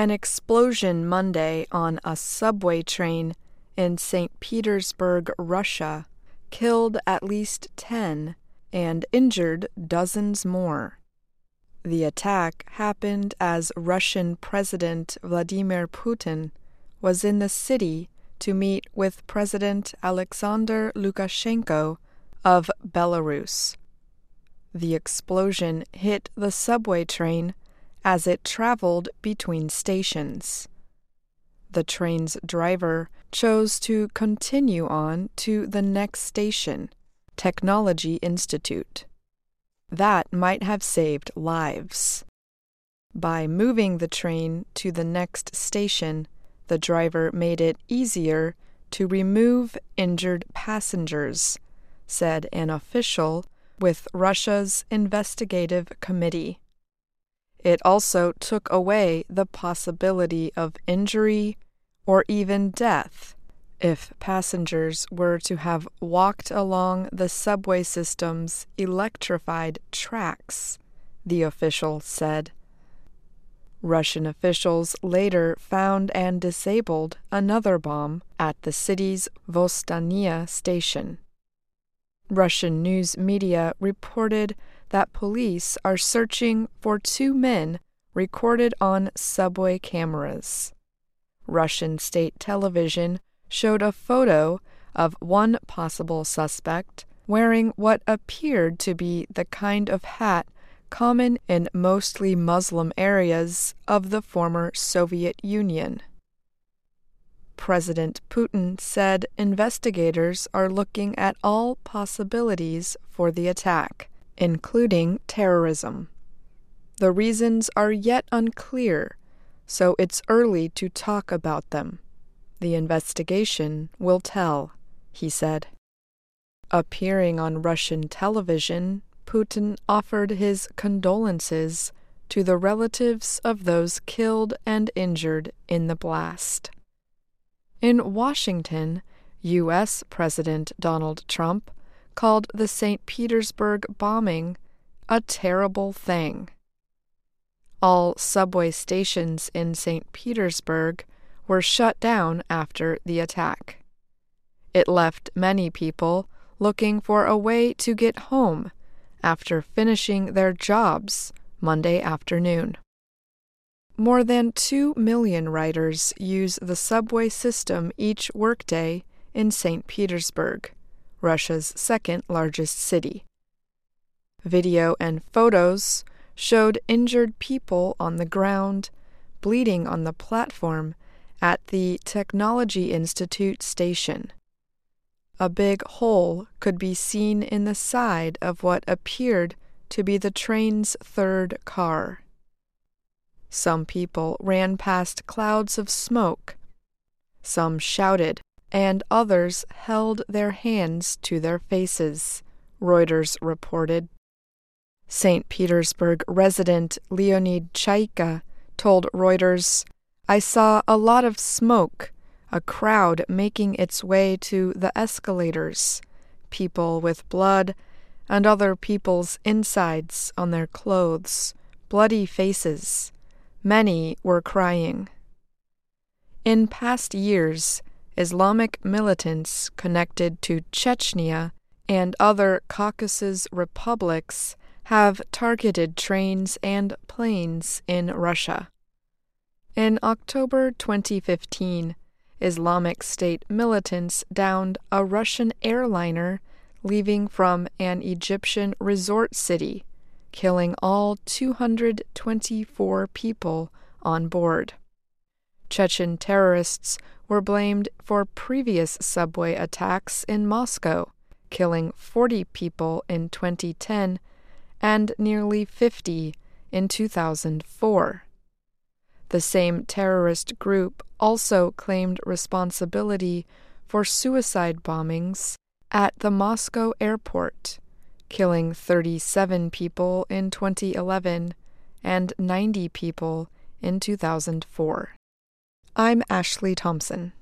An explosion Monday on a subway train in St. Petersburg, Russia, killed at least 10 and injured dozens more. The attack happened as Russian President Vladimir Putin was in the city to meet with President Alexander Lukashenko of Belarus. The explosion hit the subway train as it traveled between stations. The train's driver chose to continue on to the next station, Technology Institute. That might have saved lives. By moving the train to the next station, the driver made it easier to remove injured passengers, said an official with Russia's investigative committee. It also took away the possibility of injury or even death if passengers were to have walked along the subway system's electrified tracks, the official said. Russian officials later found and disabled another bomb at the city's Vostania station. Russian news media reported that police are searching for 2 men recorded on subway cameras. Russian state television showed a photo of one possible suspect wearing what appeared to be the kind of hat common in mostly Muslim areas of the former Soviet Union. President Putin said investigators are looking at all possibilities for the attack, including terrorism. The reasons are yet unclear, so it's early to talk about them. The investigation will tell, he said. Appearing on Russian television, Putin offered his condolences to the relatives of those killed and injured in the blast. In Washington, U.S. President Donald Trump called the St. Petersburg bombing a terrible thing. All subway stations in St. Petersburg were shut down after the attack. It left many people looking for a way to get home after finishing their jobs Monday afternoon. More than 2 million riders use the subway system each workday in St. Petersburg, Russia's second-largest city. Video and photos showed injured people on the ground, bleeding on the platform at the Technology Institute station. A big hole could be seen in the side of what appeared to be the train's third car. Some people ran past clouds of smoke. Some shouted, and others held their hands to their faces, Reuters reported. St. Petersburg resident Leonid Chaika told Reuters, "I saw a lot of smoke, a crowd making its way to the escalators, people with blood and other people's insides on their clothes, bloody faces. Many were crying." In past years, Islamic militants connected to Chechnya and other Caucasus republics have targeted trains and planes in Russia. In October 2015, Islamic State militants downed a Russian airliner leaving from an Egyptian resort city, killing all 224 people on board. Chechen terrorists were blamed for previous subway attacks in Moscow, killing 40 people in 2010 and nearly 50 in 2004. The same terrorist group also claimed responsibility for suicide bombings at the Moscow airport, killing 37 people in 2011 and 90 people in 2004. I'm Ashley Thompson.